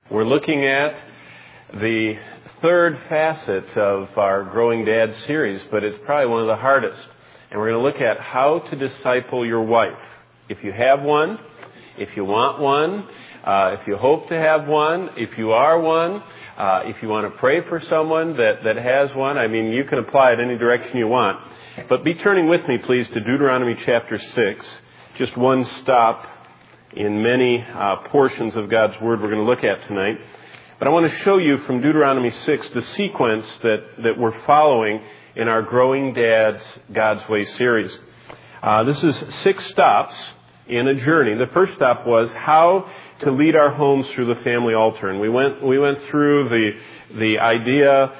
We're looking at the third facet of our Growing Dad series, but it's probably one of the hardest. And we're going to look at how to disciple your wife. If you have one, if you want one, if you hope to have one, if you are one, if you want to pray for someone that has one, I mean, you can apply it any direction you want. But be turning with me, please, to Deuteronomy chapter 6, just one stop in many portions of God's Word we're going to look at tonight. But I want to show you from Deuteronomy 6 the sequence that we're following in our Growing Dads God's Way series. This is 6 stops in a journey. The first stop was how to lead our homes through the family altar. And we went through the idea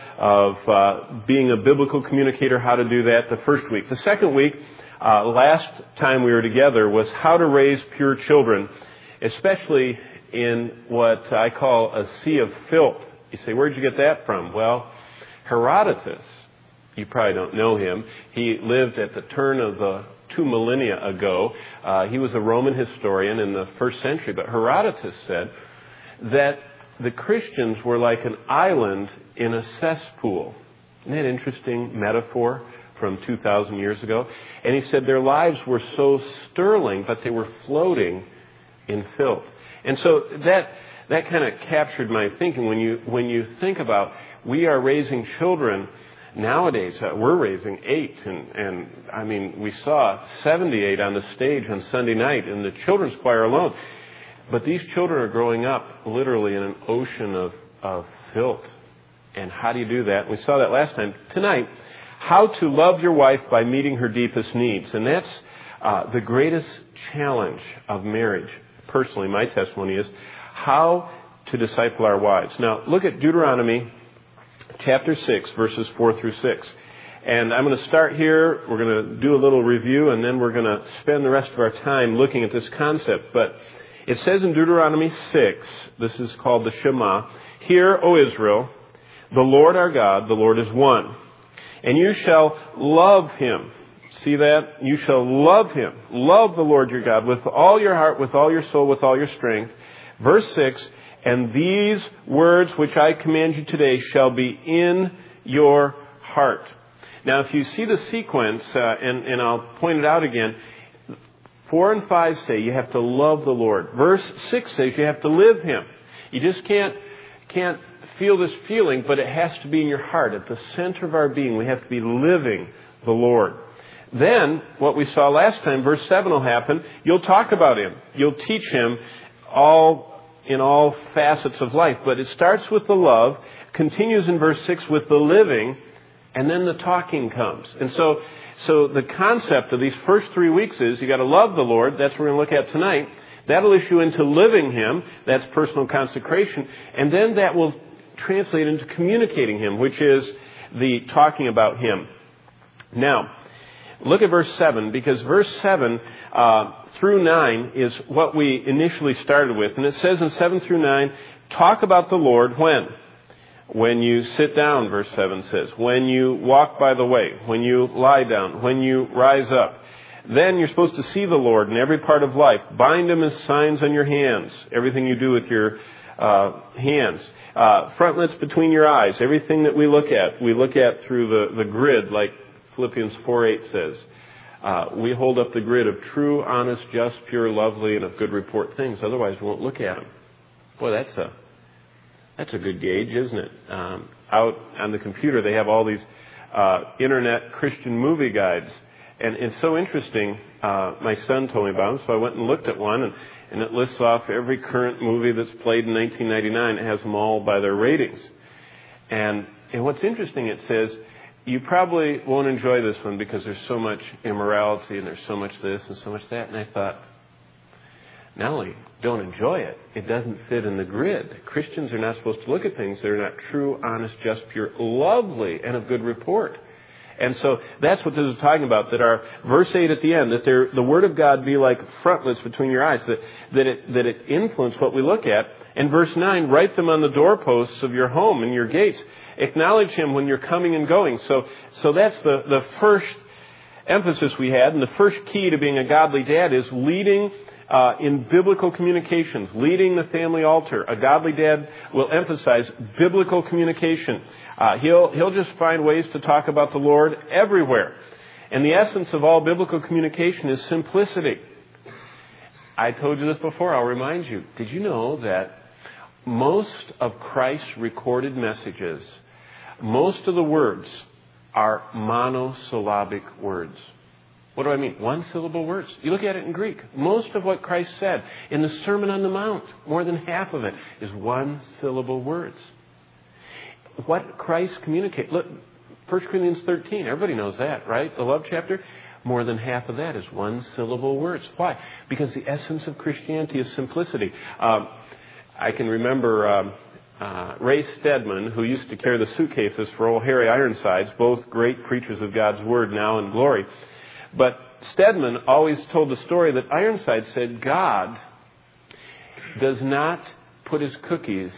of being a biblical communicator, how to do that the first week. The second week, last time we were together, was how to raise pure children, especially in what I call a sea of filth. You say, where'd you get that from? Well, Herodotus, you probably don't know him. He lived at the turn of the 2 millennia ago. He was a Roman historian in the 1st century. But Herodotus said that the Christians were like an island in a cesspool. Isn't that an interesting metaphor from 2,000 years ago? And he said their lives were so sterling, but they were floating in filth. And so that kind of captured my thinking. When you think about, we are raising children nowadays, we're raising 8, and I mean, we saw 78 on the stage on Sunday night in the children's choir alone. But these children are growing up literally in an ocean of filth. And how do you do that? We saw that last time. Tonight, how to love your wife by meeting her deepest needs. And that's the greatest challenge of marriage. Personally, my testimony is how to disciple our wives. Now, look at Deuteronomy chapter 6, verses 4 through 6. And I'm going to start here. We're going to do a little review, and then we're going to spend the rest of our time looking at this concept. But it says in Deuteronomy 6, this is called the Shema, "Hear, O Israel, the Lord our God, the Lord is one. And you shall love Him." See that? You shall love Him. Love the Lord your God with all your heart, with all your soul, with all your strength. Verse 6, "And these words which I command you today shall be in your heart." Now, if you see the sequence, and I'll point it out again, 4 and 5 say you have to love the Lord. Verse 6 says you have to live Him. You just can't feel this feeling, but it has to be in your heart. At the center of our being, we have to be living the Lord. Then, what we saw last time, verse 7 will happen. You'll talk about Him. You'll teach Him in all facets of life. But it starts with the love, continues in verse 6 with the living, and then the talking comes. And so the concept of these first 3 weeks is you got to love the Lord. That's what we're going to look at tonight. That'll issue into living Him. That's personal consecration. And then that will translate into communicating Him, which is the talking about Him. Now, look at verse 7, because verse 7 through 9 is what we initially started with. And it says in 7 through 9, talk about the Lord when? When you sit down, verse 7 says. When you walk by the way. When you lie down. When you rise up. Then you're supposed to see the Lord in every part of life. Bind Him as signs on your hands. Everything you do with your hands. Frontlets between your eyes. Everything that we look at through the grid, like Philippians 4:8 says. We hold up the grid of true, honest, just, pure, lovely, and of good report things. Otherwise, we won't look at them. Boy, that's a good gauge, isn't it? Out on the computer, they have all these internet Christian movie guides. And it's so interesting. My son told me about them, so I went and looked at one, and it lists off every current movie that's played in 1999. It has them all by their ratings. And what's interesting, it says, you probably won't enjoy this one because there's so much immorality and there's so much this and so much that. And I thought, not only don't enjoy it, it doesn't fit in the grid. Christians are not supposed to look at things that are not true, honest, just, pure, lovely, and of good report. And so that's what this is talking about, that our verse 8 at the end, that the Word of God be like frontlets between your eyes, that it influence what we look at. And verse 9, write them on the doorposts of your home and your gates. Acknowledge Him when you're coming and going. So that's the first emphasis we had. And the first key to being a godly dad is leading in biblical communications, leading the family altar. A godly dad will emphasize biblical communication. He'll just find ways to talk about the Lord everywhere. And the essence of all biblical communication is simplicity. I told you this before, I'll remind you. Did you know that most of Christ's recorded messages, most of the words are monosyllabic words? What do I mean? One-syllable words. You look at it in Greek. Most of what Christ said in the Sermon on the Mount, more than half of it, is one-syllable words. What Christ communicates. Look, 1 Corinthians 13, everybody knows that, right? The love chapter. More than half of that is one-syllable words. Why? Because the essence of Christianity is simplicity. I can remember Ray Stedman, who used to carry the suitcases for old Harry Ironsides, both great preachers of God's Word now in glory. But Stedman always told the story that Ironside said God does not put his cookies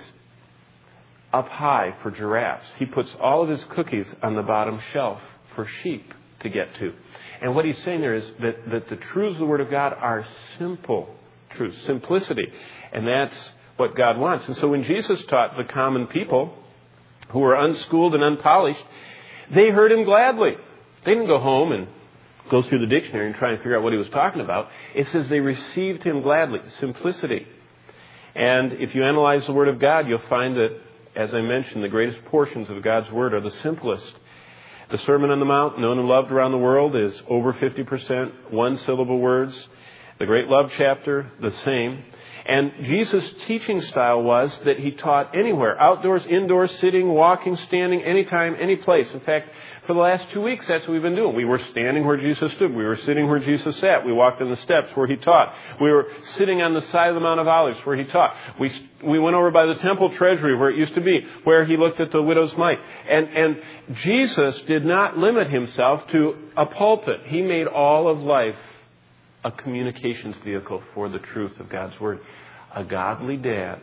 up high for giraffes. He puts all of his cookies on the bottom shelf for sheep to get to. And what he's saying there is that the truths of the Word of God are simple truths, simplicity. And that's what God wants. And so when Jesus taught the common people who were unschooled and unpolished, they heard him gladly. They didn't go home and go through the dictionary and try and figure out what he was talking about. It says they received him gladly. Simplicity. And if you analyze the Word of God, you'll find that, as I mentioned, the greatest portions of God's Word are the simplest. The Sermon on the Mount, known and loved around the world, is over 50% one-syllable words. The Great Love chapter, the same. And Jesus' teaching style was that he taught anywhere, outdoors, indoors, sitting, walking, standing, anytime, any place. In fact, for the last 2 weeks, that's what we've been doing. We were standing where Jesus stood. We were sitting where Jesus sat. We walked on the steps where he taught. We were sitting on the side of the Mount of Olives where he taught. We went over by the temple treasury where it used to be, where he looked at the widow's mite. And Jesus did not limit himself to a pulpit. He made all of life a communications vehicle for the truth of God's Word. A godly dad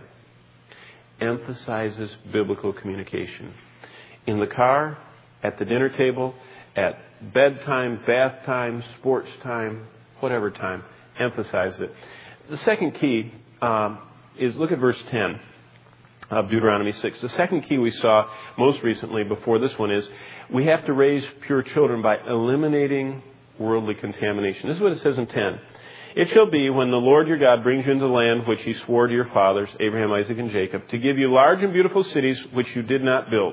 emphasizes biblical communication. In the car, at the dinner table, at bedtime, bath time, sports time, whatever time, emphasize it. The second key is, look at verse 10 of Deuteronomy 6. The second key we saw most recently before this one is we have to raise pure children by eliminating worldly contamination. This is what it says in 10. It shall be when the Lord your God brings you into the land which he swore to your fathers, Abraham, Isaac, and Jacob, to give you large and beautiful cities which you did not build,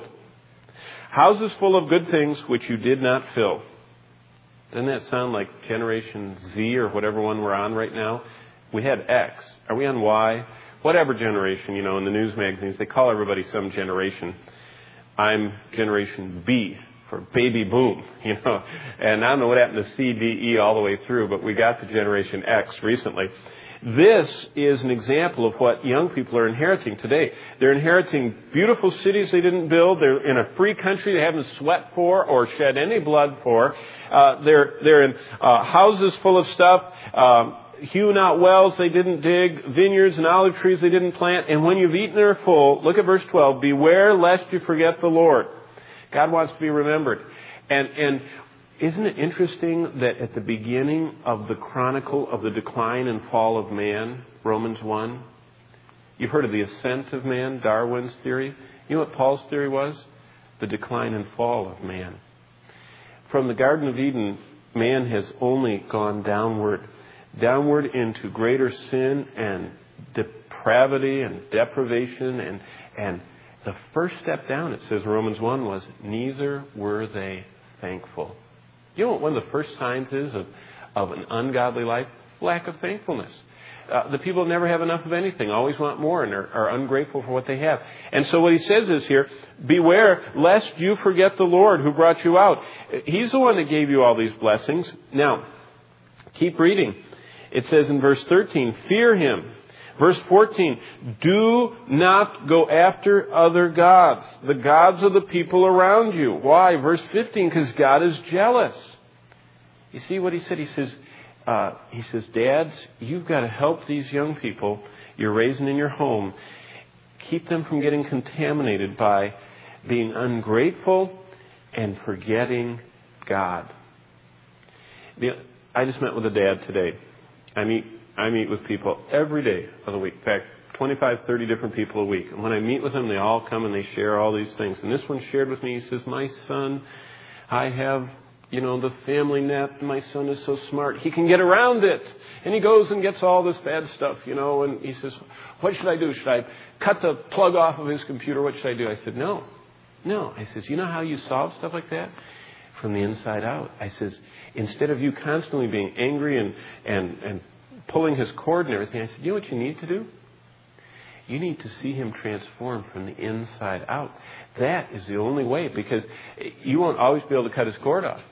houses full of good things which you did not fill. Doesn't that sound like Generation Z or whatever one we're on right now? We had X. Are we on Y? Whatever generation, in the news magazines, they call everybody some generation. I'm Generation B. For baby boom, and I don't know what happened to C, D, E all the way through, but we got to Generation X recently. This is an example of what young people are inheriting today. They're inheriting beautiful cities they didn't build. They're in a free country they haven't sweat for or shed any blood for. They're in houses full of stuff, hewn out wells they didn't dig, vineyards and olive trees they didn't plant. And when you've eaten and are full, look at verse 12, beware lest you forget the Lord. God wants to be remembered. And isn't it interesting that at the beginning of the chronicle of the decline and fall of man, Romans 1, you've heard of the ascent of man, Darwin's theory. You know what Paul's theory was? The decline and fall of man. From the Garden of Eden, man has only gone downward into greater sin and depravity and deprivation and the first step down, it says in Romans 1, was neither were they thankful. You know what one of the first signs is of an ungodly life? Lack of thankfulness. The people never have enough of anything, always want more, and are ungrateful for what they have. And so what he says is here, beware lest you forget the Lord who brought you out. He's the one that gave you all these blessings. Now, keep reading. It says in verse 13, fear him. Verse 14, do not go after other gods, the gods of the people around you. Why? Verse 15, because God is jealous. You see what he said? He says, dads, you've got to help these young people you're raising in your home. Keep them from getting contaminated by being ungrateful and forgetting God. I just met with a dad today. I meet I meet with people every day of the week. In fact, 25, 30 different people a week. And when I meet with them, they all come and they share all these things. And this one shared with me, he says, my son, I have, the family net. My son is so smart. He can get around it. And he goes and gets all this bad stuff, and he says, what should I do? Should I cut the plug off of his computer? What should I do? I said, no. I says, you know how you solve stuff like that? From the inside out. I says, instead of you constantly being angry and pulling his cord and everything, I said, you know what you need to do? You need to see him transform from the inside out. That is the only way, because you won't always be able to cut his cord off.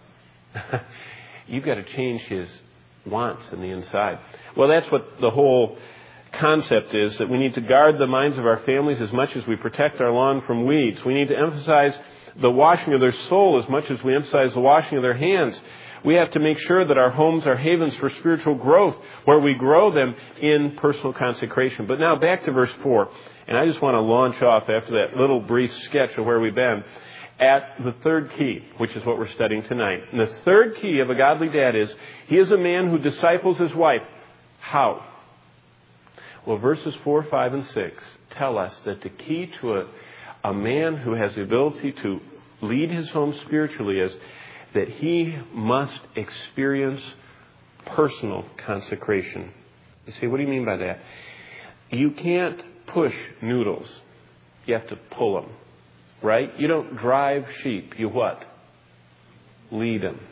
You've got to change his wants in the inside. Well, that's what the whole concept is, that we need to guard the minds of our families as much as we protect our lawn from weeds. We need to emphasize the washing of their soul as much as we emphasize the washing of their hands. We have to make sure that our homes are havens for spiritual growth, where we grow them in personal consecration. But now back to verse 4. And I just want to launch off after that little brief sketch of where we've been at the third key, which is what we're studying tonight. And the third key of a godly dad is, he is a man who disciples his wife. How? Well, verses 4, 5, and 6 tell us that the key to a man who has the ability to lead his home spiritually is that he must experience personal consecration. You say, what do you mean by that? You can't push noodles. You have to pull them, right? You don't drive sheep. You what? Lead them.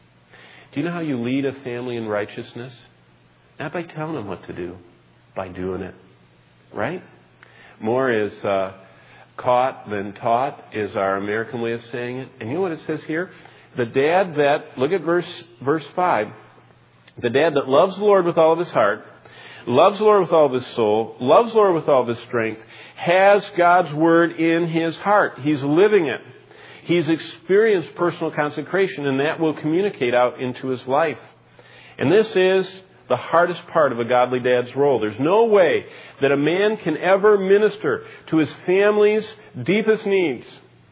Do you know how you lead a family in righteousness? Not by telling them what to do, by doing it, right? More is caught than taught is our American way of saying it. And you know what it says here? The dad that, look at verse 5, the dad that loves the Lord with all of his heart, loves the Lord with all of his soul, loves the Lord with all of his strength, has God's word in his heart. He's living it. He's experienced personal consecration, and that will communicate out into his life. And this is the hardest part of a godly dad's role. There's no way that a man can ever minister to his family's deepest needs,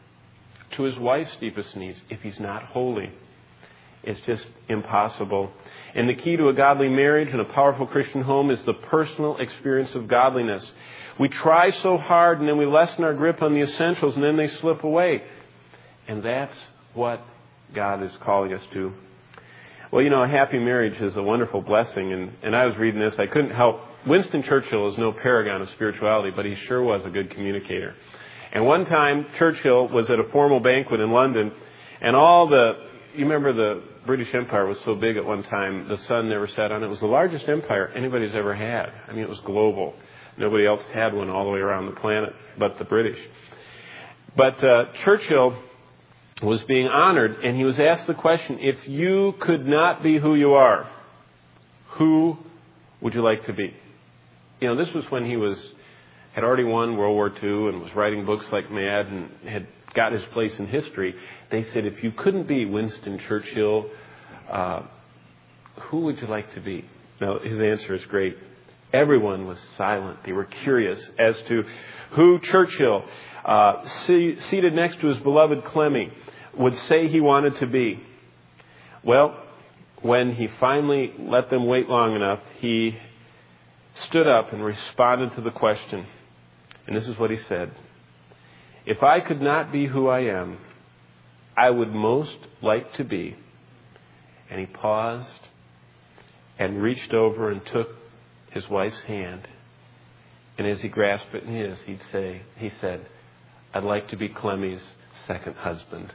to his wife's deepest needs, if he's not holy. It's just impossible. And the key to a godly marriage and a powerful Christian home is the personal experience of godliness. We try so hard, and then we lessen our grip on the essentials, and then they slip away. And that's what God is calling us to. Well, a happy marriage is a wonderful blessing. And I was reading this. I couldn't help. Winston Churchill is no paragon of spirituality, but he sure was a good communicator. And one time, Churchill was at a formal banquet in London, and you remember the British Empire was so big at one time, the sun never set on it. It was the largest empire anybody's ever had. I mean, it was global. Nobody else had one all the way around the planet but the British. But Churchill was being honored, and he was asked the question, if you could not be who you are, who would you like to be? This was when he had already won World War II and was writing books like mad and had got his place in history. They said, if you couldn't be Winston Churchill, who would you like to be? Now, his answer is great. Everyone was silent. They were curious as to who Churchill, seated next to his beloved Clemmy, would say he wanted to be. Well, when he finally let them wait long enough, he stood up and responded to the question. And this is what he said. If I could not be who I am, I would most like to be. And he paused and reached over and took his wife's hand. And as he grasped it in his, he said, I'd like to be Clemmy's second husband.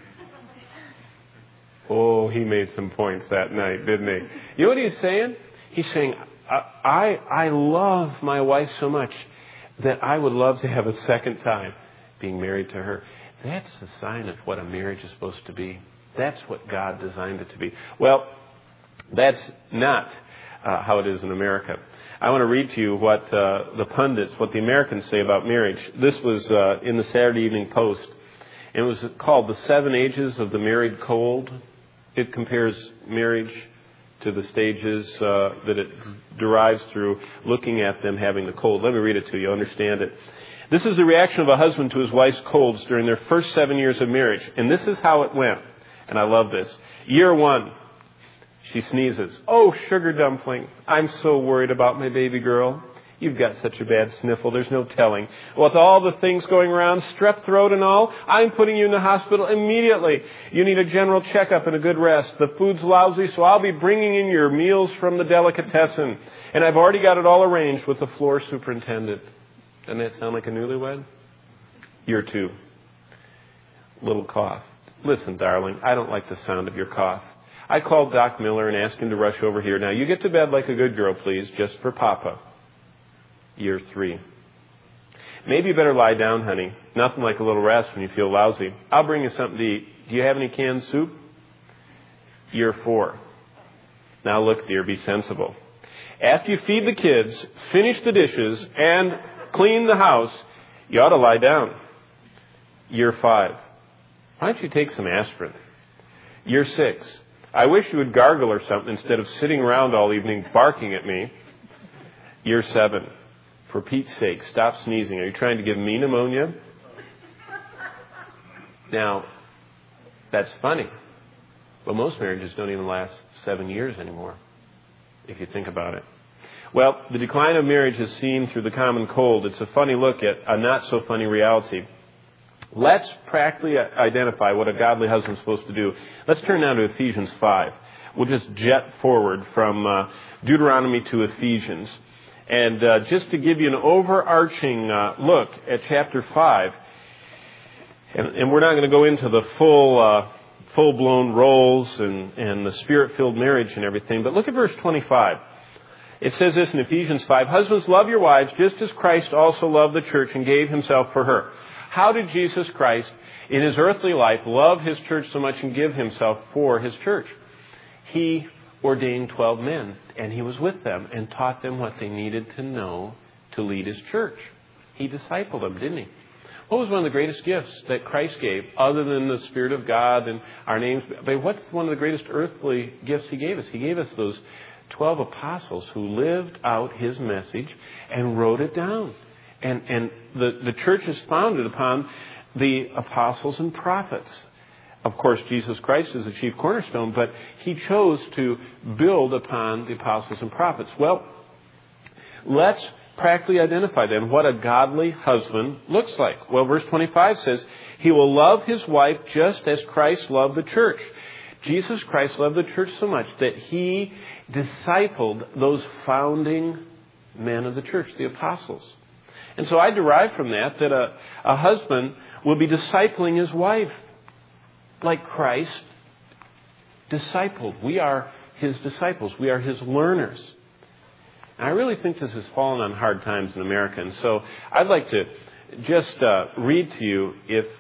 Oh, he made some points that night, didn't he? You know what he's saying? He's saying, I love my wife so much that I would love to have a second time being married to her. That's the sign of what a marriage is supposed to be. That's what God designed it to be. Well, that's not how it is in America. I want to read to you what the pundits, what the Americans say about marriage. This was in the Saturday Evening Post. And it was called The 7 Ages of the Married Cold. It compares marriage to the stages that it derives through looking at them having the cold. Let me read it to you. Understand it. This is the reaction of a husband to his wife's colds during their first 7 years of marriage. And this is how it went. And I love this. Year 1, She sneezes. Oh, sugar dumpling, I'm so worried about my baby girl. You've got such a bad sniffle, there's no telling. With all the things going around, strep throat and all, I'm putting you in the hospital immediately. You need a general checkup and a good rest. The food's lousy, so I'll be bringing in your meals from the delicatessen. And I've already got it all arranged with the floor superintendent. Doesn't that sound like a newlywed? Year 2. Little cough. Listen, darling, I don't like the sound of your cough. I called Doc Miller and asked him to rush over here. Now, you get to bed like a good girl, please, just for Papa. Year 3. Maybe you better lie down, honey. Nothing like a little rest when you feel lousy. I'll bring you something to eat. Do you have any canned soup? Year 4. Now look, dear, be sensible. After you feed the kids, finish the dishes, and clean the house, you ought to lie down. Year 5. Why don't you take some aspirin? Year 6. I wish you would gargle or something instead of sitting around all evening barking at me. Year 7. For Pete's sake, stop sneezing. Are you trying to give me pneumonia? Now, that's funny. But most marriages don't even last 7 years anymore, if you think about it. Well, the decline of marriage is seen through the common cold. It's a funny look at a not-so-funny reality. Let's practically identify what a godly husband is supposed to do. Let's turn now to Ephesians 5. We'll just jet forward from Deuteronomy to Ephesians. And just to give you an overarching look at chapter 5, and we're not going to go into the full-blown roles and the spirit-filled marriage and everything, but look at verse 25. It says this in Ephesians 5, Husbands, love your wives just as Christ also loved the church and gave himself for her. How did Jesus Christ, in his earthly life, love his church so much and give himself for his church? He ordained 12 men, and he was with them and taught them what they needed to know to lead his church. He discipled them, didn't he? What was one of the greatest gifts that Christ gave, other than the Spirit of God and our names? But what's one of the greatest earthly gifts he gave us? He gave us those 12 apostles who lived out his message and wrote it down. And the church is founded upon the apostles and prophets. Of course, Jesus Christ is the chief cornerstone, but he chose to build upon the apostles and prophets. Well, let's practically identify then what a godly husband looks like. Well, verse 25 says, he will love his wife just as Christ loved the church. Jesus Christ loved the church so much that he discipled those founding men of the church, the apostles. And so I derive from that a husband will be discipling his wife like Christ discipled. We are his disciples. We are his learners. And I really think this has fallen on hard times in America. And so I'd like to just read to you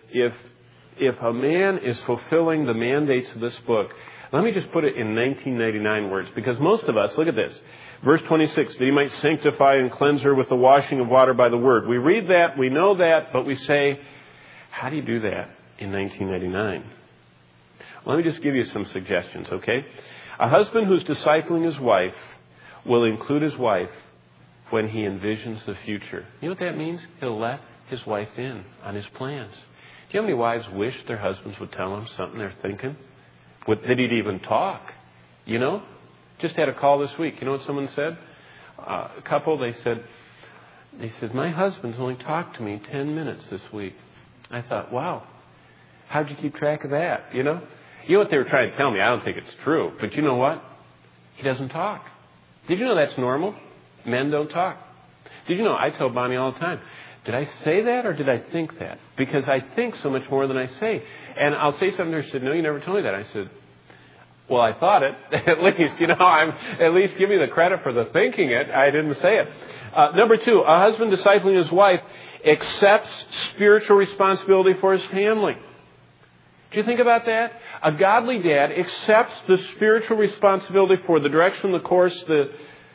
if a man is fulfilling the mandates of this book. Let me just put it in 1999 words, because most of us, look at this. Verse 26, that he might sanctify and cleanse her with the washing of water by the word. We read that, we know that, but we say, how do you do that in 1999? Let me just give you some suggestions, okay? A husband who's discipling his wife will include his wife when he envisions the future. You know what that means? He'll let his wife in on his plans. Do you know how many wives wish their husbands would tell them something they're thinking? That he'd even talk, you know? Just had a call this week. You know what someone said? A couple, they said, my husband's only talked to me 10 minutes this week. I thought, wow, how'd you keep track of that, you know? You know what they were trying to tell me? I don't think it's true. But you know what? He doesn't talk. Did you know that's normal? Men don't talk. Did you know, I tell Bonnie all the time, did I say that or did I think that? Because I think so much more than I say. And I'll say something to her, she said, no, you never told me that. I said, well, I thought it, at least, you know, at least give me the credit for the thinking it. I didn't say it. Number 2, a husband discipling his wife accepts spiritual responsibility for his family. Do you think about that? A godly dad accepts the spiritual responsibility for the direction, the course, the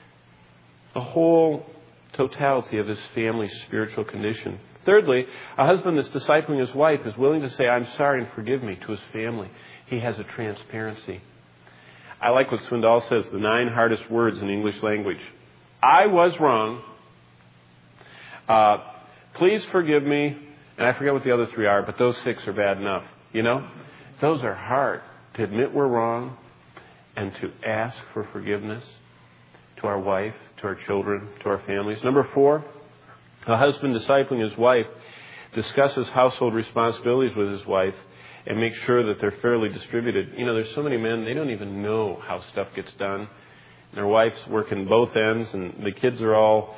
whole totality of his family's spiritual condition. Thirdly, a husband that's discipling his wife is willing to say, I'm sorry and forgive me to his family. He has a transparency. I like what Swindoll says, the 9 hardest words in English language. I was wrong. Please forgive me. And I forget what the other 3 are, but those 6 are bad enough. You know? Those are hard. To admit we're wrong and to ask for forgiveness to our wife, to our children, to our families. Number 4, a husband discipling his wife discusses household responsibilities with his wife and makes sure that they're fairly distributed. You know, there's so many men, they don't even know how stuff gets done. Their wife's working both ends, and the kids are all,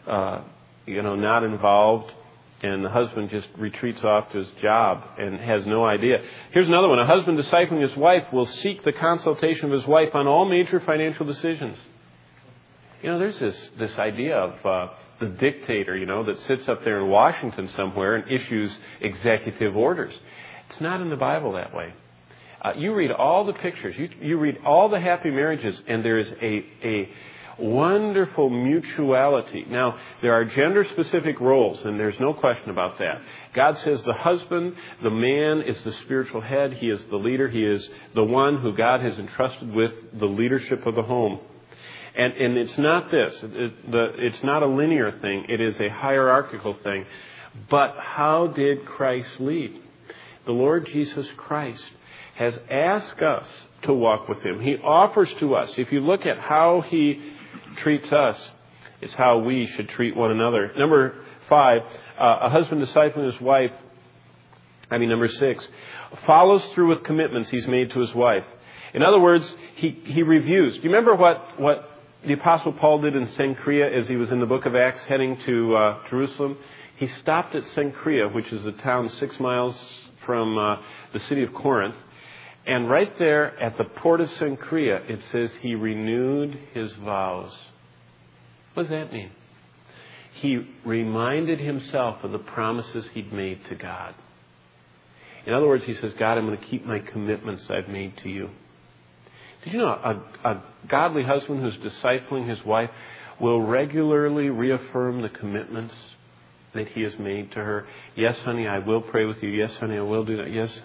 not involved. And the husband just retreats off to his job and has no idea. Here's another one. A husband discipling his wife will seek the consultation of his wife on all major financial decisions. You know, there's this idea of the dictator, that sits up there in Washington somewhere and issues executive orders. It's not in the Bible that way. You read all the pictures. You read all the happy marriages, and there is a wonderful mutuality. Now, there are gender-specific roles, and there's no question about that. God says the husband, the man, is the spiritual head. He is the leader. He is the one who God has entrusted with the leadership of the home. And it's not this. It's not a linear thing. It is a hierarchical thing. But how did Christ lead? The Lord Jesus Christ has asked us to walk with Him. He offers to us. If you look at how He treats us, it's how we should treat one another. Number 5, a husband discipling his wife, number 6, follows through with commitments he's made to his wife. In other words, he reviews. Do you remember what the Apostle Paul did in Cenchrea as he was in the book of Acts heading to Jerusalem? He stopped at Cenchrea, which is a town 6 miles from the city of Corinth. And right there at the port of Cenchrea, it says he renewed his vows. What does that mean? He reminded himself of the promises he'd made to God. In other words, he says, God, I'm going to keep my commitments I've made to you. Did you know a godly husband who's discipling his wife will regularly reaffirm the commitments that he has made to her? Yes, honey, I will pray with you. Yes, honey, I will do that. Yes,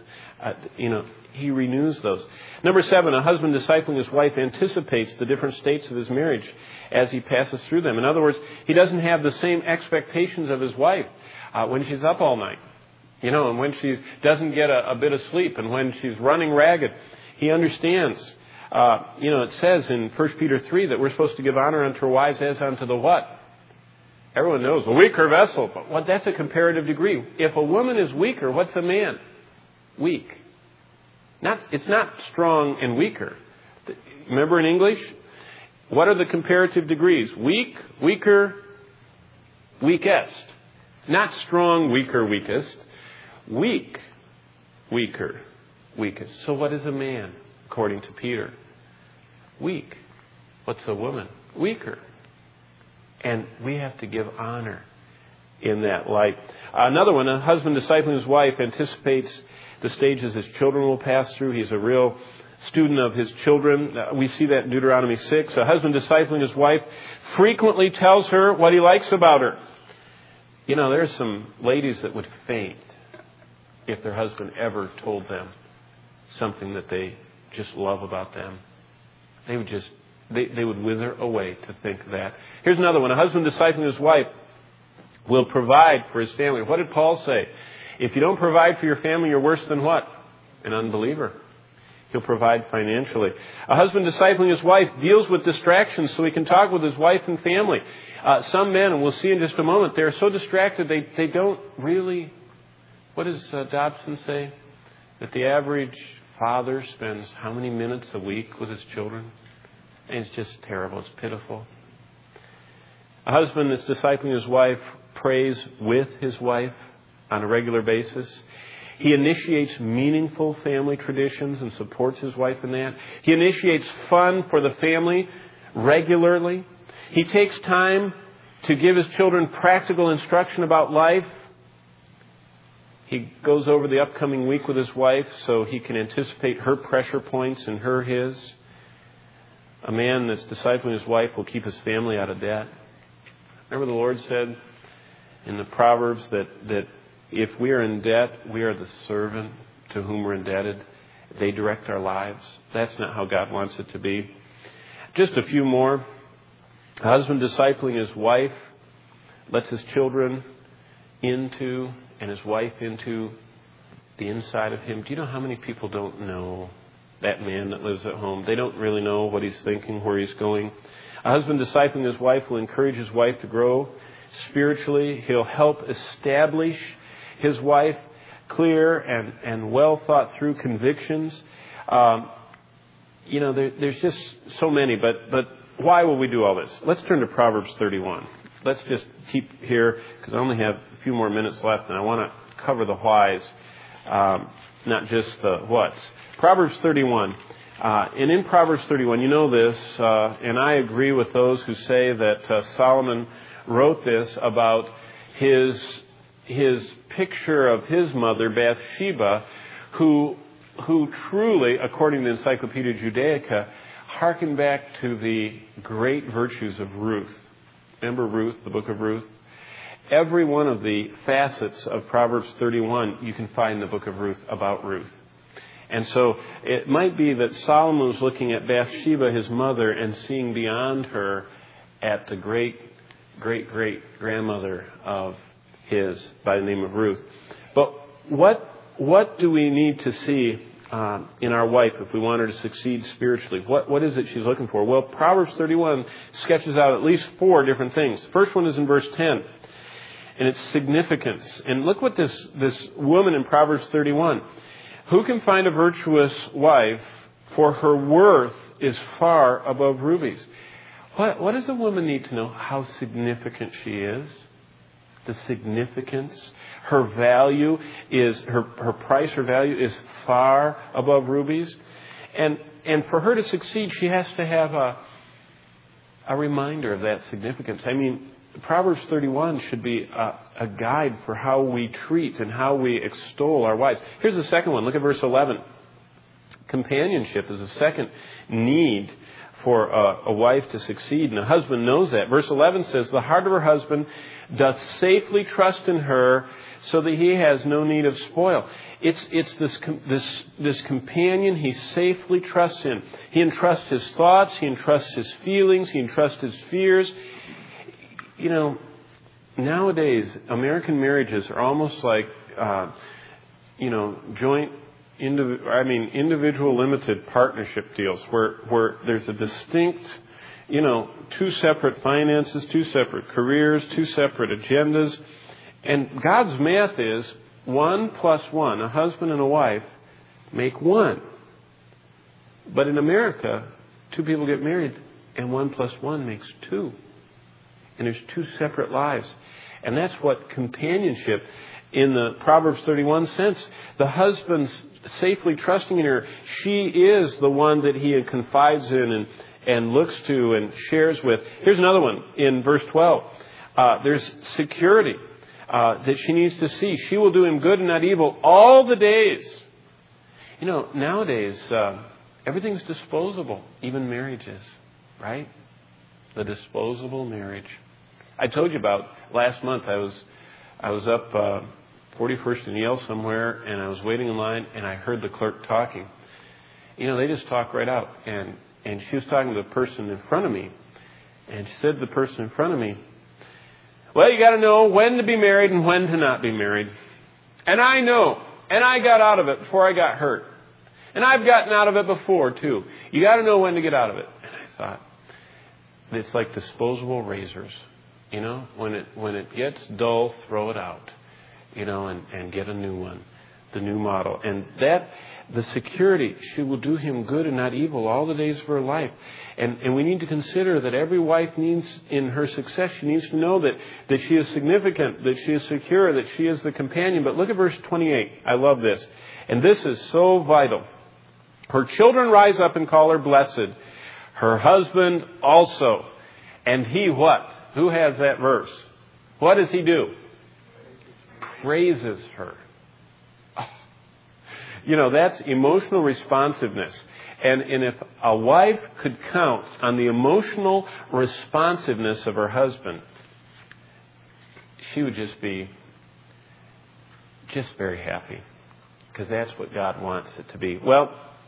he renews those. Number 7, a husband discipling his wife anticipates the different states of his marriage as he passes through them. In other words, he doesn't have the same expectations of his wife when she's up all night, and when she doesn't get a bit of sleep, and when she's running ragged. He understands. It says in 1 Peter 3 that we're supposed to give honor unto our wives as unto the what? Everyone knows, the weaker vessel. But that's a comparative degree. If a woman is weaker, what's a man? Weak. It's not strong and weaker. Remember in English? What are the comparative degrees? Weak, weaker, weakest. Not strong, weaker, weakest. Weak, weaker, weakest. So what is a man, according to Peter? Weak. What's a woman? Weaker. And we have to give honor in that light. Another one, a husband discipling his wife anticipates the stages his children will pass through. He's a real student of his children. We see that in Deuteronomy 6. A husband discipling his wife frequently tells her what he likes about her. There's some ladies that would faint if their husband ever told them something that they just love about them. They would wither away to think that. Here's another one. A husband discipling his wife will provide for his family. What did Paul say? If you don't provide for your family, you're worse than what? An unbeliever. He'll provide financially. A husband discipling his wife deals with distractions so he can talk with his wife and family. Some men, and we'll see in just a moment, they're so distracted they don't really... What does Dobson say? That the average father spends how many minutes a week with his children? And it's just terrible. It's pitiful. A husband that's discipling his wife prays with his wife on a regular basis. He initiates meaningful family traditions and supports his wife in that. He initiates fun for the family regularly. He takes time to give his children practical instruction about life. He goes over the upcoming week with his wife so he can anticipate her pressure points and his. A man that's discipling his wife will keep his family out of debt. Remember the Lord said in the Proverbs that if we are in debt, we are the servant to whom we're indebted. They direct our lives. That's not how God wants it to be. Just a few more. A husband discipling his wife lets his children into and his wife into the inside of him. Do you know how many people don't know that man that lives at home. They don't really know what he's thinking, where he's going. A husband discipling his wife will encourage his wife to grow spiritually. He'll help establish his wife clear and well thought through convictions. There's just so many, but why will we do all this? Let's turn to Proverbs 31. Let's just keep here because I only have a few more minutes left and I want to cover the whys, not just the whats. Proverbs 31. And in Proverbs 31, you know this, and I agree with those who say that Solomon wrote this about his picture of his mother, Bathsheba, who truly, according to Encyclopedia Judaica, harken back to the great virtues of Ruth. Remember Ruth, the book of Ruth? Every one of the facets of Proverbs 31 you can find in the book of Ruth about Ruth. And so it might be that Solomon was looking at Bathsheba, his mother, and seeing beyond her at the great-great-great-grandmother of his by the name of Ruth. But what do we need to see in our wife if we want her to succeed spiritually? What is it she's looking for? Well, Proverbs 31 sketches out at least 4 different things. The first one is in verse 10, and it's significance. And look what this woman in Proverbs 31. Who can find a virtuous wife, for her worth is far above rubies? What does a woman need to know? How significant she is? The significance. Her value is, her price, her value is far above rubies. And for her to succeed, she has to have a reminder of that significance. I mean, Proverbs 31 should be a guide for how we treat and how we extol our wives. Here's the second one. Look at verse 11. Companionship is a second need for a wife to succeed, and a husband knows that. Verse 11 says, the heart of her husband doth safely trust in her, so that he has no need of spoil. It's this companion he safely trusts in. He entrusts his thoughts, he entrusts his feelings, he entrusts his fears. You know, nowadays, American marriages are almost like, individual limited partnership deals where there's a distinct, 2 separate finances, 2 separate careers, 2 separate agendas. And God's math is 1 + 1, a husband and a wife, make 1. But in America, 2 people get married and 1 + 1 makes 2. And there's 2 separate lives. And that's what companionship in the Proverbs 31 sense. The husband's safely trusting in her. She is the one that he confides in and looks to and shares with. Here's another one in verse 12. There's security that she needs to see. She will do him good and not evil all the days. Nowadays, everything's disposable, even marriages, right? The disposable marriage. I told you about last month. I was up 41st and Yale somewhere, and I was waiting in line, and I heard the clerk talking. They just talk right out. And she was talking to the person in front of me, and she said to the person in front of me, well, you got to know when to be married and when to not be married. And I know, and I got out of it before I got hurt. And I've gotten out of it before, too. You got to know when to get out of it. And I thought, it's like disposable razors. When it gets dull, throw it out, and get a new one, the new model. And the security, she will do him good and not evil all the days of her life. And we need to consider that every wife needs, in her success, she needs to know that she is significant, that she is secure, that she is the companion. But look at verse 28. I love this. And this is so vital. Her children rise up and call her blessed. Her husband also. And he what? Who has that verse? What does he do? Praises her. That's emotional responsiveness. And if a wife could count on the emotional responsiveness of her husband, she would just be very happy. Because that's what God wants it to be. Well,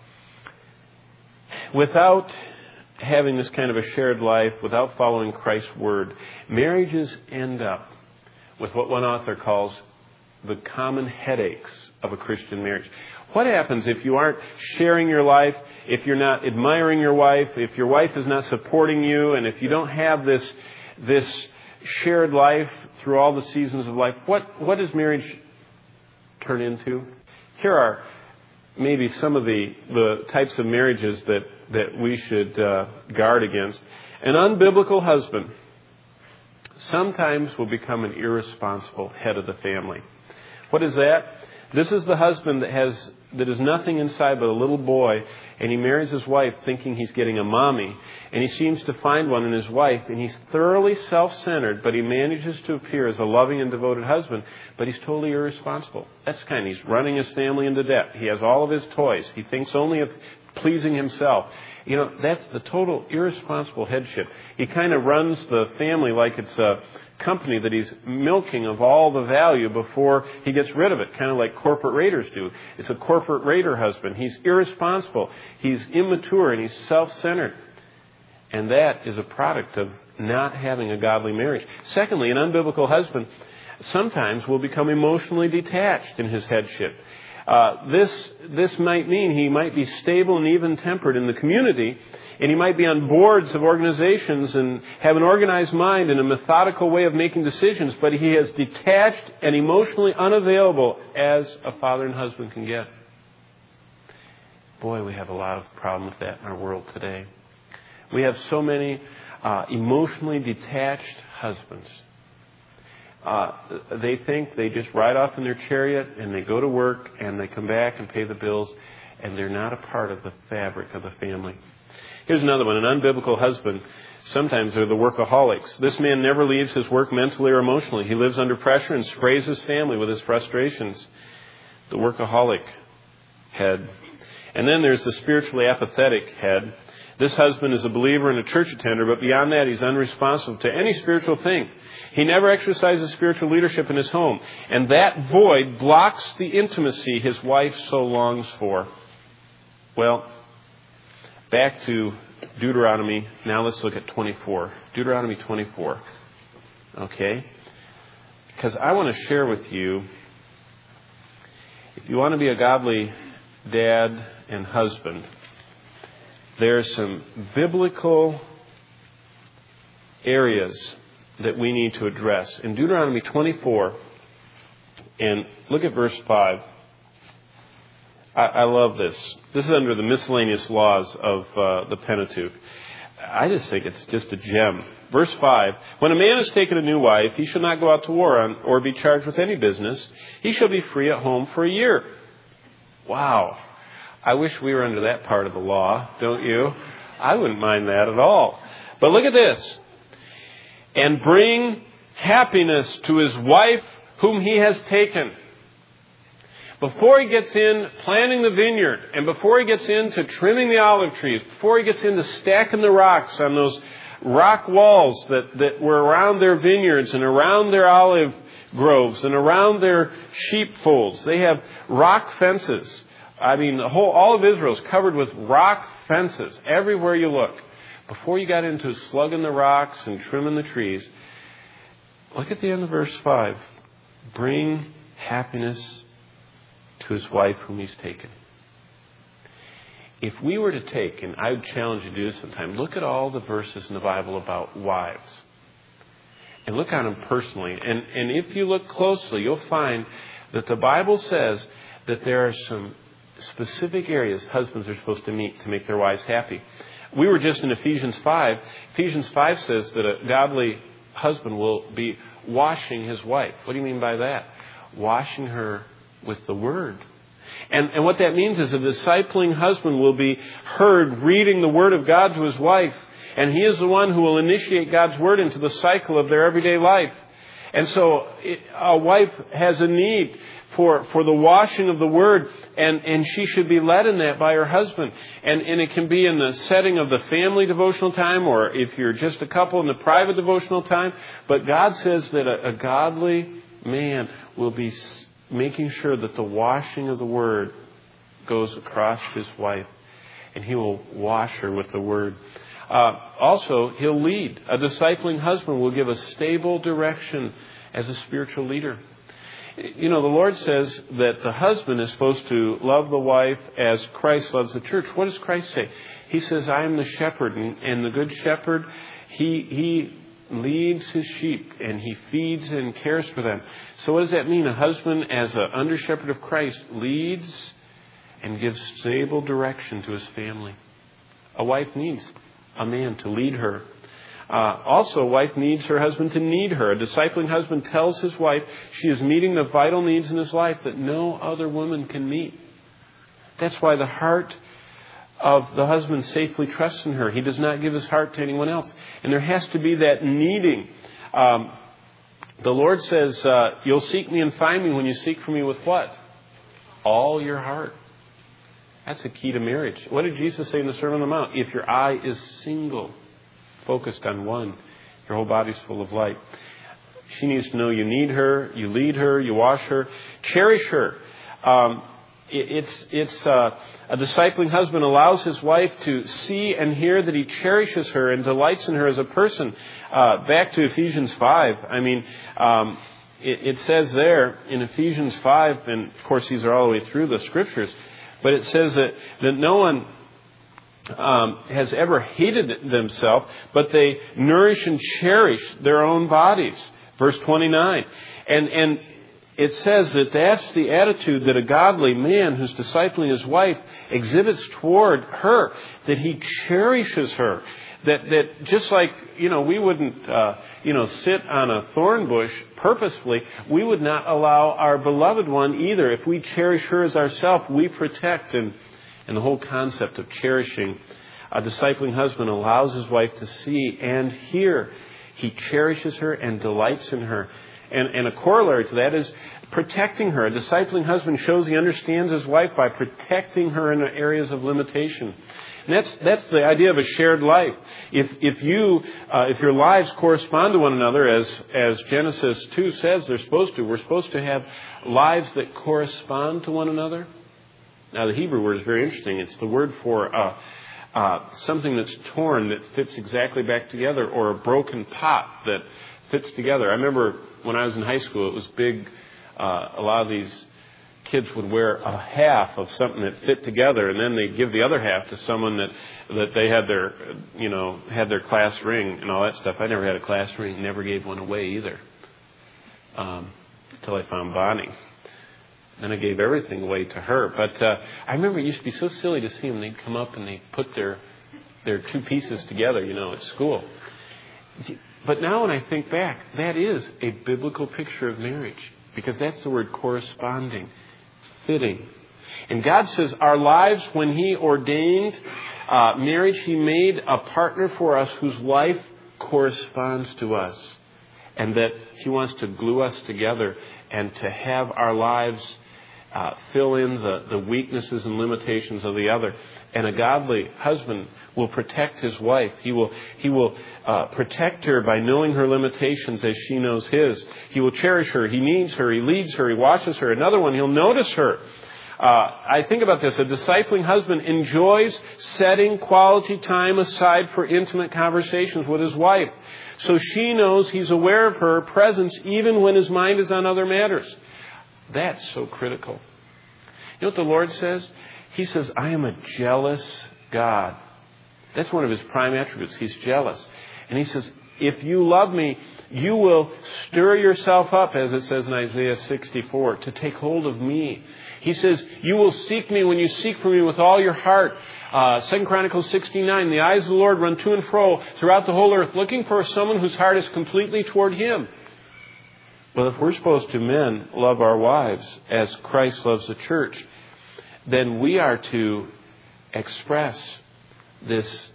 without having this kind of a shared life, without following Christ's word, marriages end up with what one author calls the common headaches of a Christian marriage. What happens if you aren't sharing your life, if you're not admiring your wife, if your wife is not supporting you, and if you don't have this shared life through all the seasons of life? What does marriage turn into? Here are maybe some of the types of marriages that we should guard against. An unbiblical husband sometimes will become an irresponsible head of the family. What is that? This is the husband that is nothing inside but a little boy, and he marries his wife thinking he's getting a mommy, and he seems to find one in his wife, and he's thoroughly self-centered, but he manages to appear as a loving and devoted husband, but he's totally irresponsible. That's he's running his family into debt. He has all of his toys. He thinks only of pleasing himself. That's the total irresponsible headship. He kind of runs the family like it's a company that he's milking of all the value before he gets rid of it, kind of like corporate raiders do. It's a corporate raider husband. He's irresponsible. He's immature and he's self-centered. And that is a product of not having a godly marriage. Secondly, an unbiblical husband sometimes will become emotionally detached in his headship. This might mean he might be stable and even-tempered in the community, and he might be on boards of organizations and have an organized mind and a methodical way of making decisions, but he is detached and emotionally unavailable as a father and husband can get. Boy, we have a lot of problem with that in our world today. We have so many emotionally detached husbands. They think they just ride off in their chariot and they go to work and they come back and pay the bills, and they're not a part of the fabric of the family. Here's another one. An unbiblical husband, sometimes they're the workaholics. This man never leaves his work mentally or emotionally. He lives under pressure and sprays his family with his frustrations. The workaholic head. And then there's the spiritually apathetic head. This husband is a believer and a church attender, but beyond that, he's unresponsive to any spiritual thing. He never exercises spiritual leadership in his home. And that void blocks the intimacy his wife so longs for. Well, back to Deuteronomy. Now let's look at 24. Deuteronomy 24. Okay? Because I want to share with you, if you want to be a godly dad and husband, there's some biblical areas that we need to address. In Deuteronomy 24, and look at verse 5. I love this. This is under the miscellaneous laws of the Pentateuch. I just think it's just a gem. Verse 5, when a man has taken a new wife, he shall not go out to war or be charged with any business. He shall be free at home for a year. Wow. I wish we were under that part of the law, don't you? I wouldn't mind that at all. But look at this. And bring happiness to his wife whom he has taken. Before he gets in planting the vineyard, and before he gets into trimming the olive trees, before he gets into stacking the rocks on those rock walls that were around their vineyards and around their olive groves and around their sheepfolds, they have rock fences. I mean, all of Israel is covered with rock fences everywhere you look. Before you got into slugging the rocks and trimming the trees, look at the end of verse 5. Bring happiness to his wife whom he's taken. If we were to take, and I would challenge you to do this sometime, look at all the verses in the Bible about wives. And look at them personally. And if you look closely, you'll find that the Bible says that there are some specific areas husbands are supposed to meet to make their wives happy. We were just in Ephesians 5. Ephesians 5 says that a godly husband will be washing his wife. What do you mean by that? Washing her with the Word. And what that means is a discipling husband will be heard reading the Word of God to his wife. And he is the one who will initiate God's Word into the cycle of their everyday life. And so a wife has a need for the washing of the Word, and she should be led in that by her husband. And it can be in the setting of the family devotional time, or if you're just a couple in the private devotional time. But God says that a godly man will be making sure that the washing of the Word goes across his wife, and he will wash her with the Word. Also, he'll lead. A discipling husband will give a stable direction as a spiritual leader. You know, the Lord says that the husband is supposed to love the wife as Christ loves the church. What does Christ say? He says, I am the shepherd, and the good shepherd, he leads his sheep, and he feeds and cares for them. So what does that mean? A husband, as an under-shepherd of Christ, leads and gives stable direction to his family. A wife needs a man to lead her. Also, a wife needs her husband to need her. A discipling husband tells his wife she is meeting the vital needs in his life that no other woman can meet. That's why the heart of the husband safely trusts in her. He does not give his heart to anyone else. And there has to be that needing. The Lord says, you'll seek me and find me when you seek for me with what? All your heart. That's the key to marriage. What did Jesus say in the Sermon on the Mount? If your eye is single, focused on one, your whole body's full of light. She needs to know you need her, you lead her, you wash her, cherish her. A discipling husband allows his wife to see and hear that he cherishes her and delights in her as a person. Back to Ephesians 5. I mean, it says there in Ephesians 5, and of course these are all the way through the scriptures, but it says that no one has ever hated themselves, but they nourish and cherish their own bodies. Verse 29. And it says that that's the attitude that a godly man who's discipling his wife exhibits toward her, that he cherishes her. That just like, we wouldn't, sit on a thorn bush purposefully, we would not allow our beloved one either. If we cherish her as ourselves, we protect. And the whole concept of cherishing, a discipling husband allows his wife to see and hear. He cherishes her and delights in her. And a corollary to that is protecting her. A discipling husband shows he understands his wife by protecting her in areas of limitation. And that's the idea of a shared life. If your lives correspond to one another, as Genesis 2 says they're supposed to, we're supposed to have lives that correspond to one another. Now, the Hebrew word is very interesting. It's the word for something that's torn that fits exactly back together, or a broken pot that fits together. I remember when I was in high school, it was big. A lot of these kids would wear a half of something that fit together, and then they'd give the other half to someone that they had their class ring and all that stuff. I never had a class ring, never gave one away either, until I found Bonnie. Then I gave everything away to her. But I remember it used to be so silly to see them. They'd come up and they'd put their two pieces together, at school. But now when I think back, that is a biblical picture of marriage, because that's the word corresponding, fitting. And God says our lives, when He ordained marriage, He made a partner for us whose life corresponds to us. And that He wants to glue us together and to have our lives fill in the weaknesses and limitations of the other. And a godly husband will protect his wife. He will protect her by knowing her limitations as she knows his. He will cherish her. He needs her. He leads her. He washes her. Another one, he'll notice her. I think about this. A discipling husband enjoys setting quality time aside for intimate conversations with his wife, so she knows he's aware of her presence even when his mind is on other matters. That's so critical. You know what the Lord says? He says, I am a jealous God. That's one of His prime attributes. He's jealous. And He says, if you love me, you will stir yourself up, as it says in Isaiah 64, to take hold of me. He says, you will seek me when you seek for me with all your heart. 2 Chronicles 16:9, the eyes of the Lord run to and fro throughout the whole earth, looking for someone whose heart is completely toward Him. Well, if we're supposed to, men, love our wives as Christ loves the church, then we are to express this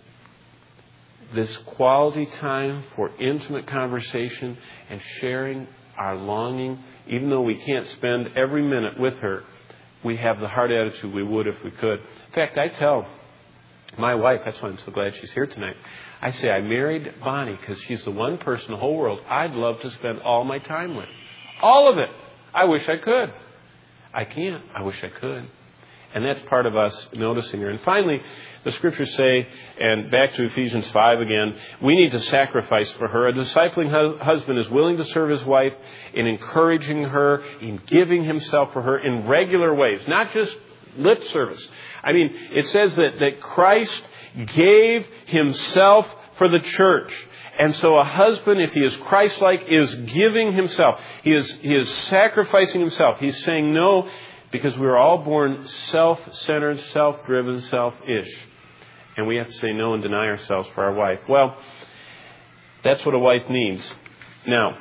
quality time for intimate conversation and sharing our longing. Even though we can't spend every minute with her, we have the heart attitude we would if we could. In fact, I tell my wife, that's why I'm so glad she's here tonight, I say I married Bonnie because she's the one person in the whole world I'd love to spend all my time with. All of it. I wish I could. I can't. I wish I could. And that's part of us noticing her. And finally, the Scriptures say, and back to Ephesians 5 again, we need to sacrifice for her. A discipling husband is willing to serve his wife in encouraging her, in giving himself for her in regular ways, not just lip service. I mean, it says that Christ gave himself for the church. And so a husband, if he is Christ-like, is giving himself. He is sacrificing himself. He's saying no, because we were all born self-centered, self-driven, selfish. And we have to say no and deny ourselves for our wife. Well, that's what a wife needs. Now,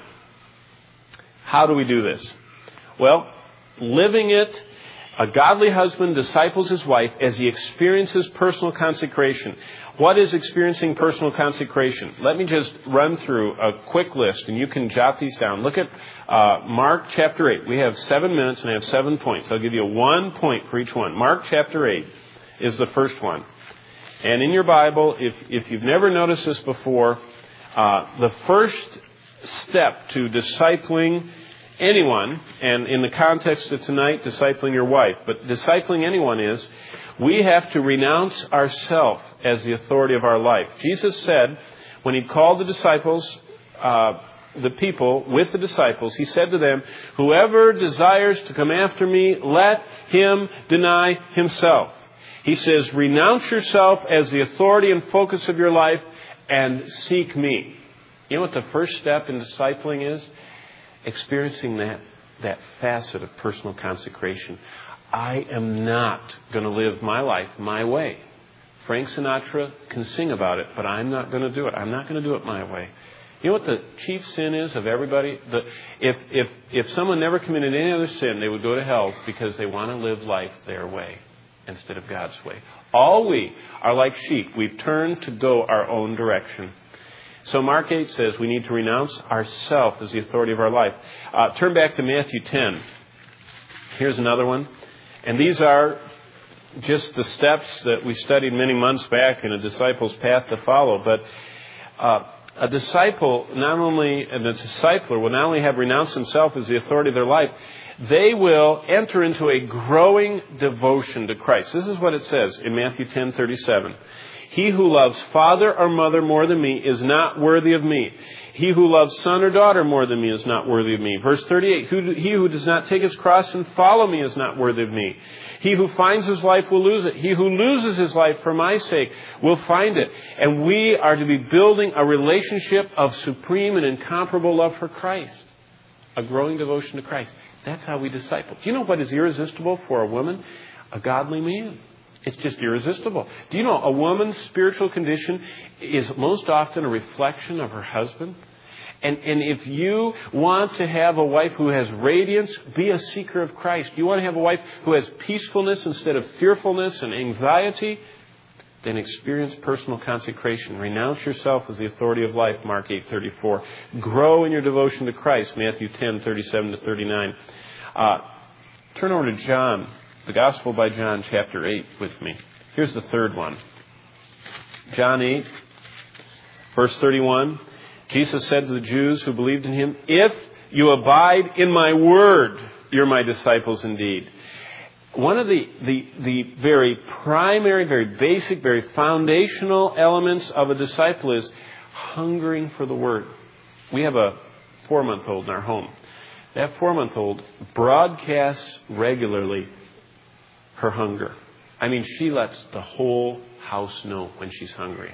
how do we do this? Well, living it, a godly husband disciples his wife as he experiences personal consecration. What is experiencing personal consecration? Let me just run through a quick list, and you can jot these down. Look at Mark chapter 8. We have 7 minutes, and I have 7 points. I'll give you 1 point for each one. Mark chapter 8 is the first one. And in your Bible, if you've never noticed this before, the first step to discipling anyone, and in the context of tonight, discipling your wife, but discipling anyone is, we have to renounce ourselves as the authority of our life. Jesus said, when he called the disciples, the people with the disciples, he said to them, whoever desires to come after me, let him deny himself. He says, renounce yourself as the authority and focus of your life and seek me. You know what the first step in discipling is? Experiencing that facet of personal consecration. I am not going to live my life my way. Frank Sinatra can sing about it, but I'm not going to do it. I'm not going to do it my way. You know what the chief sin is of everybody? If someone never committed any other sin, they would go to hell because they want to live life their way instead of God's way. All we are like sheep. We've turned to go our own direction. So Mark 8 says we need to renounce ourselves as the authority of our life. Turn back to Matthew 10. Here's another one. And these are just the steps that we studied many months back in a disciple's path to follow. But a disciple, and a discipler will not only have renounced himself as the authority of their life, they will enter into a growing devotion to Christ. This is what it says in Matthew 10:37. He who loves father or mother more than me is not worthy of me. He who loves son or daughter more than me is not worthy of me. Verse 38, he who does not take his cross and follow me is not worthy of me. He who finds his life will lose it. He who loses his life for my sake will find it. And we are to be building a relationship of supreme and incomparable love for Christ. A growing devotion to Christ. That's how we disciple. Do you know what is irresistible for a woman? A godly man. It's just irresistible. Do you know a woman's spiritual condition is most often a reflection of her husband? And if you want to have a wife who has radiance, be a seeker of Christ. You want to have a wife who has peacefulness instead of fearfulness and anxiety? Then experience personal consecration. Renounce yourself as the authority of life, Mark 8:34. Grow in your devotion to Christ, Matthew 10:37-39. Turn over to John. The Gospel by John, chapter 8, with me. Here's the third one. John 8, verse 31. Jesus said to the Jews who believed in him, if you abide in my word, you're my disciples indeed. One of the very primary, very basic, very foundational elements of a disciple is hungering for the word. We have a 4-month-old in our home. That 4-month-old broadcasts regularly her hunger. I mean, she lets the whole house know when she's hungry.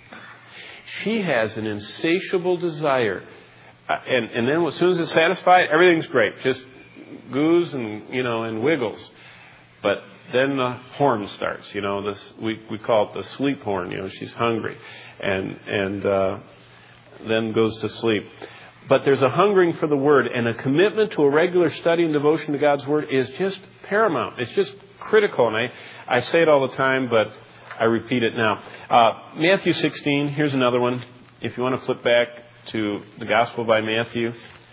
She has an insatiable desire. And then as soon as it's satisfied, everything's great. Just goos and wiggles. But then the horn starts. We call it the sleep horn. She's hungry. And then goes to sleep. But there's a hungering for the Word, and a commitment to a regular study and devotion to God's Word is just paramount. It's just critical, and I say it all the time, but I repeat it now. Matthew 16, here's another one. If you want to flip back to the Gospel by Matthew,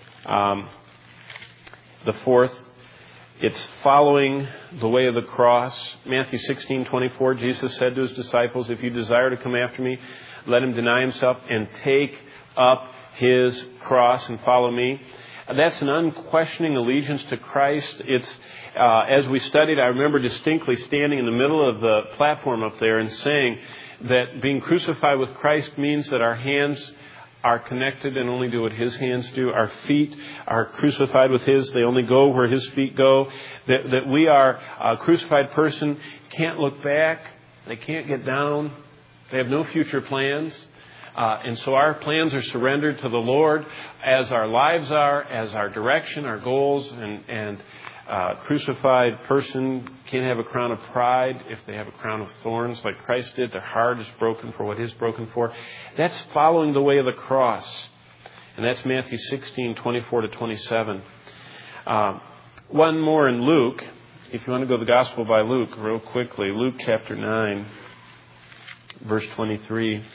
the fourth, it's following the way of the cross. Matthew 16:24, Jesus said to his disciples, if you desire to come after me, let him deny himself and take up his cross and follow me. That's an unquestioning allegiance to Christ. It's, as we studied, I remember distinctly standing in the middle of the platform up there and saying that being crucified with Christ means that our hands are connected and only do what His hands do. Our feet are crucified with His. They only go where His feet go. That we are a crucified person, can't look back. They can't get down. They have no future plans. And so our plans are surrendered to the Lord as our lives are, as our direction, our goals, and crucified person can't have a crown of pride if they have a crown of thorns like Christ did. Their heart is broken for what He's broken for. That's following the way of the cross. And that's Matthew 16:24-27. One more in Luke. If you want to go to the Gospel by Luke real quickly. Luke chapter 9, verse 23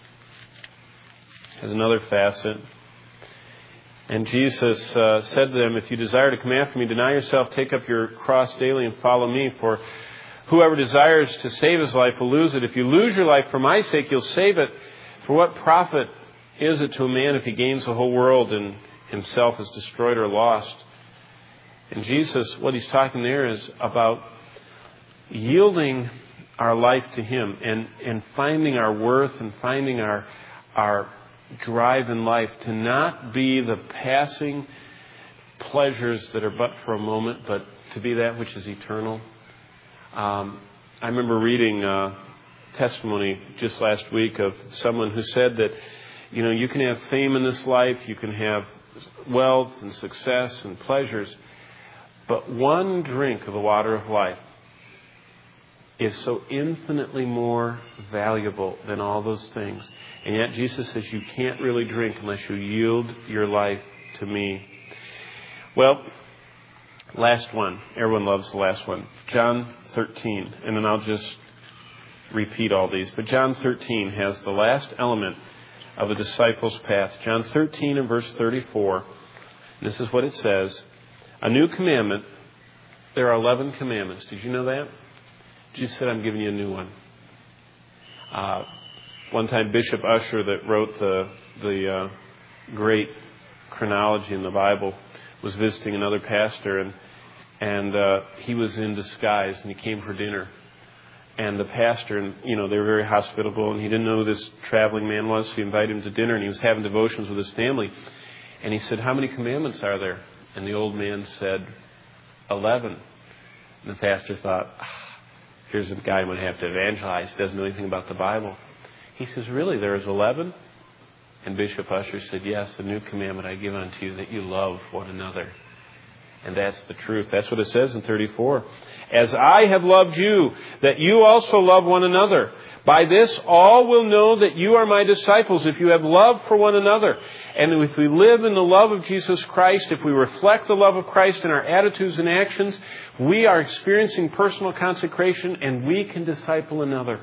has another facet. And Jesus said to them, if you desire to come after me, deny yourself, take up your cross daily and follow me. For whoever desires to save his life will lose it. If you lose your life for my sake, you'll save it. For what profit is it to a man if he gains the whole world and himself is destroyed or lost? And Jesus, what He's talking there is about yielding our life to Him and finding our worth and finding our drive in life to not be the passing pleasures that are but for a moment, but to be that which is eternal. I remember reading testimony just last week of someone who said that, you can have fame in this life, you can have wealth and success and pleasures, but one drink of the water of life is so infinitely more valuable than all those things. And yet Jesus says you can't really drink unless you yield your life to me. Well, last one. Everyone loves the last one. John 13. And then I'll just repeat all these. But John 13 has the last element of a disciple's path. John 13 and verse 34. This is what it says. A new commandment. There are 11 commandments. Did you know that? Jesus said, I'm giving you a new one. One time, Bishop Ussher, that wrote the great chronology in the Bible, was visiting another pastor, and he was in disguise, and he came for dinner. And the pastor, they were very hospitable, and he didn't know who this traveling man was, so he invited him to dinner, and he was having devotions with his family. And he said, how many commandments are there? And the old man said, 11. And the pastor thought, here's a guy I'm going to have to evangelize. He doesn't know anything about the Bible. He says, really, there is 11? And Bishop Ussher said, yes, a new commandment I give unto you, that you love one another. And that's the truth. That's what it says in 34. As I have loved you, that you also love one another. By this all will know that you are my disciples, if you have love for one another. And if we live in the love of Jesus Christ, if we reflect the love of Christ in our attitudes and actions, we are experiencing personal consecration and we can disciple another.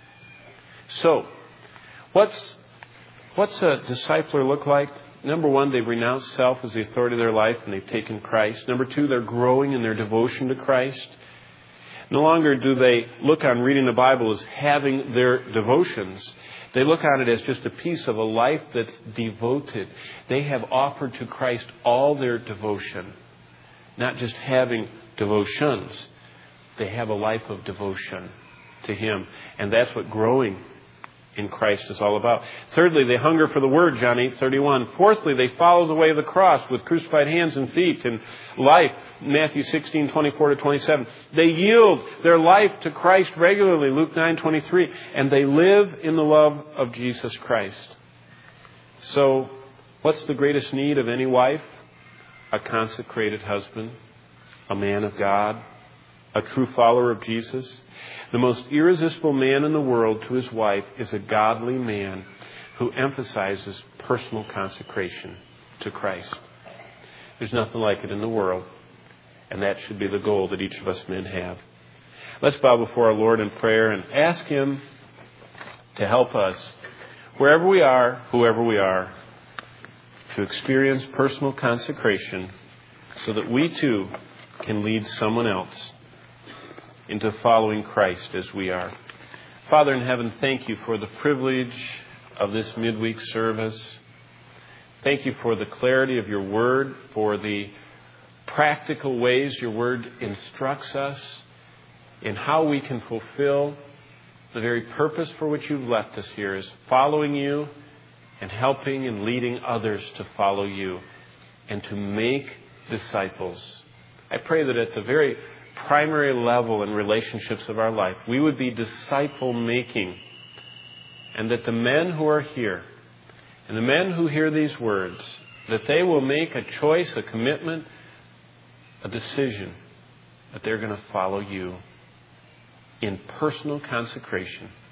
So, what's a discipler look like? Number one, they've renounced self as the authority of their life and they've taken Christ. Number two, they're growing in their devotion to Christ. No longer do they look on reading the Bible as having their devotions. They look on it as just a piece of a life that's devoted. They have offered to Christ all their devotion. Not just having devotions. They have a life of devotion to Him. And that's what growing in Christ is all about. Thirdly, they hunger for the Word, John 8:31. Fourthly, they follow the way of the cross with crucified hands and feet and life, Matthew 16:24-27. They yield their life to Christ regularly, Luke 9:23. And they live in the love of Jesus Christ. So, what's the greatest need of any wife? A consecrated husband, a man of God, a true follower of Jesus. The most irresistible man in the world to his wife is a godly man who emphasizes personal consecration to Christ. There's nothing like it in the world, and that should be the goal that each of us men have. Let's bow before our Lord in prayer and ask Him to help us, wherever we are, whoever we are, to experience personal consecration so that we too can lead someone else into following Christ as we are. Father in heaven, thank You for the privilege of this midweek service. Thank you for the clarity of your word, for the practical ways your word instructs us in how we can fulfill the very purpose for which you've left us here, is following you and helping and leading others to follow you and to make disciples. I pray that at the very primary level in relationships of our life, we would be disciple-making, and that the men who are here and the men who hear these words, that they will make a choice, a commitment, a decision that they're going to follow you in personal consecration